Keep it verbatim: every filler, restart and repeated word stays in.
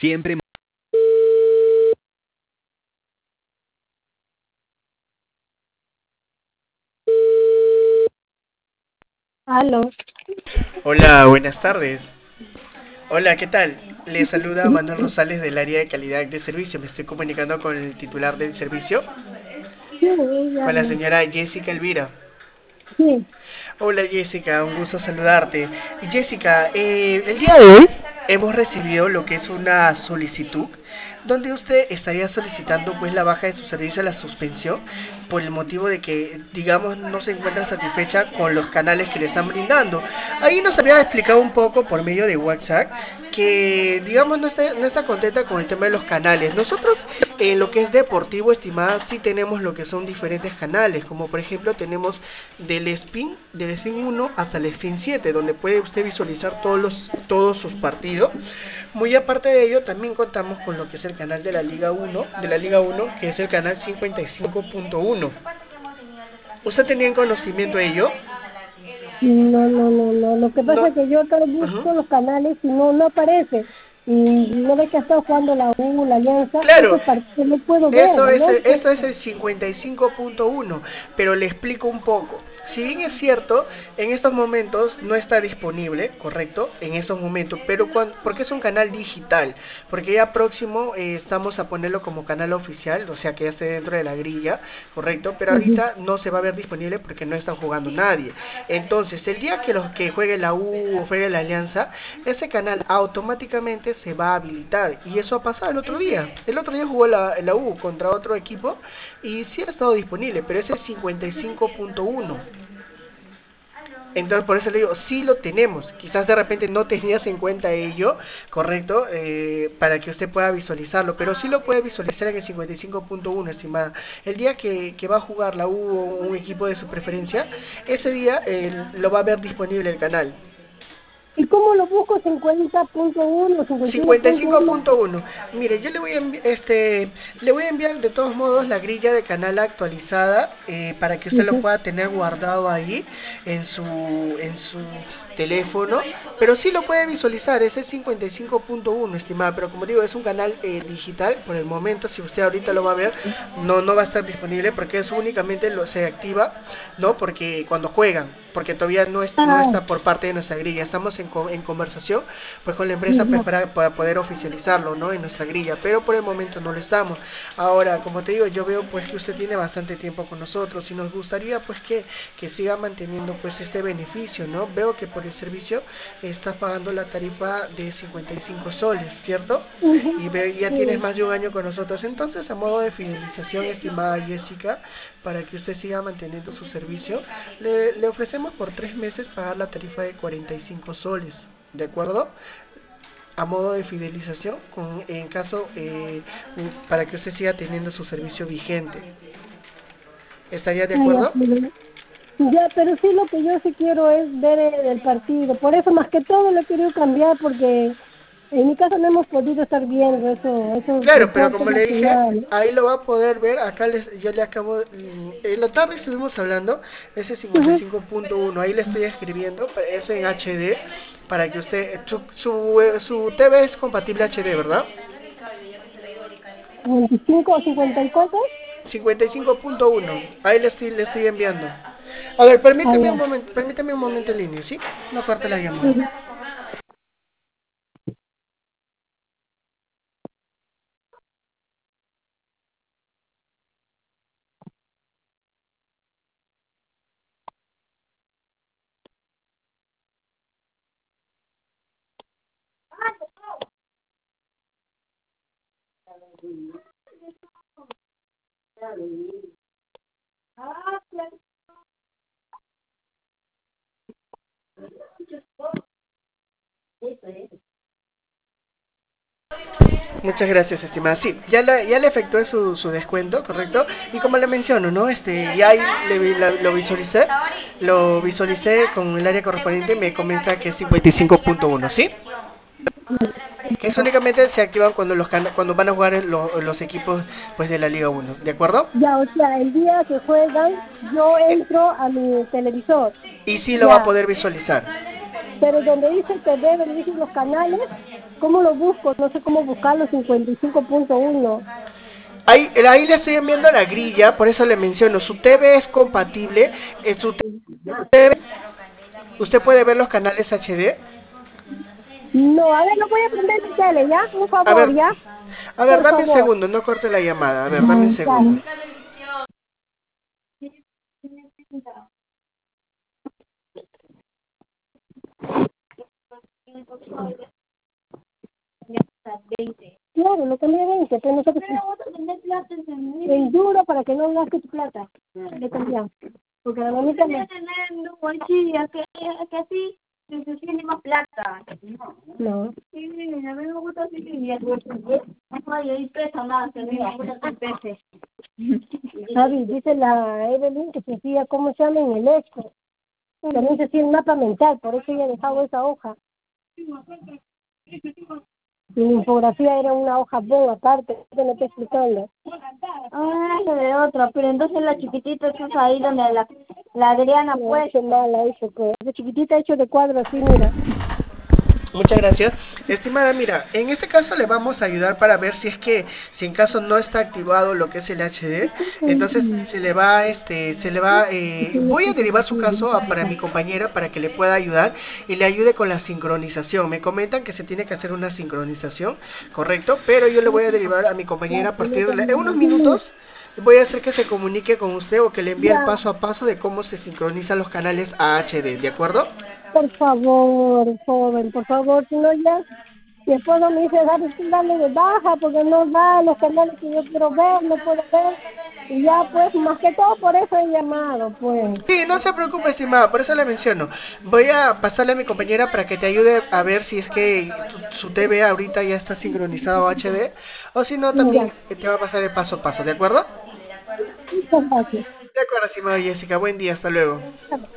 Siempre. Aló. Hola, buenas tardes. Hola, ¿qué tal? Le saluda Manuel Rosales del área de calidad de servicio. Me estoy comunicando con el titular del servicio, Sí, ella con la habla. señora Jessica Elvira. Sí. Hola Jessica, un gusto saludarte. Jessica, eh, el día de hoy hemos recibido lo que es una solicitud donde usted estaría solicitando pues la baja de su servicio a la suspensión por el motivo de que digamos no se encuentra satisfecha con los canales que le están brindando. Ahí nos había explicado un poco por medio de WhatsApp que digamos no está, no está contenta con el tema de los canales. Nosotros en lo que es deportivo, estimada, sí tenemos lo que son diferentes canales, como por ejemplo tenemos del Spin, del Spin uno hasta el Spin siete, donde puede usted visualizar todos, los, todos sus partidos. Muy aparte de ello, también contamos con lo que es el canal de la Liga uno, de la Liga uno, que es el canal cincuenta y cinco punto uno. ¿Usted tenía en conocimiento de ello? No, no, no, no. Lo que pasa No. es que yo acá Ujú. busco los canales y no, no aparece. Y no ve que ha estado jugando la U, la Alianza, Claro, esos partidos no puedo ver, eso es, ¿no? eso es el cincuenta y cinco punto uno, pero le explico un poco. Si bien es cierto, en estos momentos no está disponible, correcto, en estos momentos, pero cuando, porque es un canal digital, porque ya próximo eh, estamos a ponerlo como canal oficial, o sea que ya esté dentro de la grilla, correcto, pero Ujú. ahorita no se va a ver disponible porque no está jugando nadie. Entonces, el día que los que juegue la U o juegue la Alianza, ese canal automáticamente se va a habilitar. Y eso ha pasado el otro día. El otro día jugó la, la U contra otro equipo y sí ha estado disponible, pero ese es cincuenta y cinco punto uno. Entonces por eso le digo, sí lo tenemos. Quizás de repente no tenías en cuenta ello, correcto, eh, para que usted pueda visualizarlo, pero sí lo puede visualizar en el cincuenta y cinco punto uno, estimada. El día que, que va a jugar la U o un equipo de su preferencia, ese día eh, lo va a ver disponible el canal. ¿Y cómo lo busco? cincuenta punto uno, cincuenta y uno cincuenta y punto cinco uno. punto uno. Mire, yo le voy a envi- este le voy a enviar de todos modos la grilla de canal actualizada eh, para que usted lo Ujú. pueda tener guardado ahí en su en su teléfono, pero sí lo puede visualizar, ese es cincuenta y cinco punto uno, estimada, pero como digo, es un canal eh, digital por el momento. Si usted ahorita lo va a ver, no no va a estar disponible porque eso únicamente lo se activa, ¿no? Porque cuando juegan, porque todavía no, es, no Ah, está por parte de nuestra grilla. Estamos en, en conversación pues con la empresa pues, ya. para, para poder oficializarlo, ¿no? En nuestra grilla, pero por el momento no lo estamos. Ahora, como te digo, yo veo pues que usted tiene bastante tiempo con nosotros y nos gustaría pues que, que siga manteniendo pues este beneficio, ¿no? Veo que por el servicio estás pagando la tarifa de cincuenta y cinco soles, ¿cierto? Ujú. Y ve, ya tienes Sí. más de un año con nosotros. Entonces, a modo de fidelización, estimada Jessica, para que usted siga manteniendo su servicio, le, le ofrecemos por tres meses pagar la tarifa de cuarenta y cinco soles, ¿de acuerdo? A modo de fidelización, con, en caso eh, para que usted siga teniendo su servicio vigente. ¿Estaría de Ah, ya, acuerdo? pero, ya, pero sí lo que yo sí quiero es ver el, el partido. Por eso más que todo lo he querido cambiar porque en mi casa no hemos podido estar viendo eso, esos Claro, pero deportes como le dije, nacionales. ahí lo va a poder ver. Acá les, yo le acabo, mm, en la tarde estuvimos hablando, ese Ujú. cincuenta y cinco punto uno, ahí le estoy escribiendo, es en H D, para que usted, su, su, eh, su T V es compatible H D, ¿verdad? veinticinco o cincuenta y cuatro. cincuenta y cinco punto uno, ahí le estoy, le estoy enviando. A ver, Ah, permítame un ya. momento, permítame un momento en línea, ¿sí? No corte la llamada. Ujú. Muchas gracias, estimada. Sí, ya le, ya le efectué su, su descuento, ¿correcto? Y como le menciono, ¿no? Este, ya ahí le vi- la- lo visualicé, lo visualicé con el área correspondiente y me comenta que es cincuenta y cinco punto uno, ¿sí? Que es únicamente se activan cuando los cana- cuando van a jugar en lo- los equipos pues de la Liga uno, ¿de acuerdo? Ya, o sea, el día que juegan, yo Eh, entro a mi televisor. y sí lo va a Ya, poder visualizar. pero donde dice T V, donde dicen los canales, ¿cómo lo busco? No sé cómo buscarlo, cincuenta y cinco punto uno. Ahí, ahí le estoy enviando la grilla, por eso le menciono, su T V es compatible, en su T V usted puede ver los canales H D. No, a ver, lo voy a prender mi tele, ¿ya? Un A favor, ver, ¿ya? a ver, Por dame un favor. segundo, no corte la llamada, a ver, dame un segundo. Dale. Claro, lo cambié a veinte, pero nosotros... El duro para que no gastes tu plata. Le cambiamos. Porque la mamita me... que así se tiene más plata. No. Sí, a mí me gusta así. Ay, ahí pesa más, que me gusta que pese. Javi, dice la Evelyn que se fía cómo se llama en el eco. También se hacía el mapa mental, por eso ella dejaba esa hoja. Mi infografía era una hoja bon aparte, que no estoy explicando. Ah, eso de otra, pero entonces la chiquitita es ahí donde la, la Adriana no, pues. Qué mala eso, que esa chiquitita hecho de cuadro así, mira. Muchas gracias. Estimada, mira, en este caso le vamos a ayudar para ver si es que, si en caso no está activado lo que es el H D, entonces se le va, este, se le va, eh, voy a derivar su caso a, para mi compañera para que le pueda ayudar y le ayude con la sincronización. Me comentan que se tiene que hacer una sincronización, correcto, pero yo le voy a derivar a mi compañera a partir de la- en unos minutos. Voy a hacer que se comunique con usted o que le envíe el paso a paso de cómo se sincronizan los canales a H D, ¿de acuerdo? Por favor, joven, por favor, si no ya, mi esposo me dice, dale, dale de baja, porque no da los canales que yo quiero ver, no puedo ver, y ya, pues, más que todo por eso he llamado, pues. Sí, no se preocupe, estimada, por eso le menciono. Voy a pasarle a mi compañera para que te ayude a ver si es que tu- su T V ahorita ya está sincronizado a H D, o si no, también Ya, te va a pasar el paso a paso, ¿de acuerdo? muchas gracias. De acuerdo, estimada Jessica, buen día, hasta luego.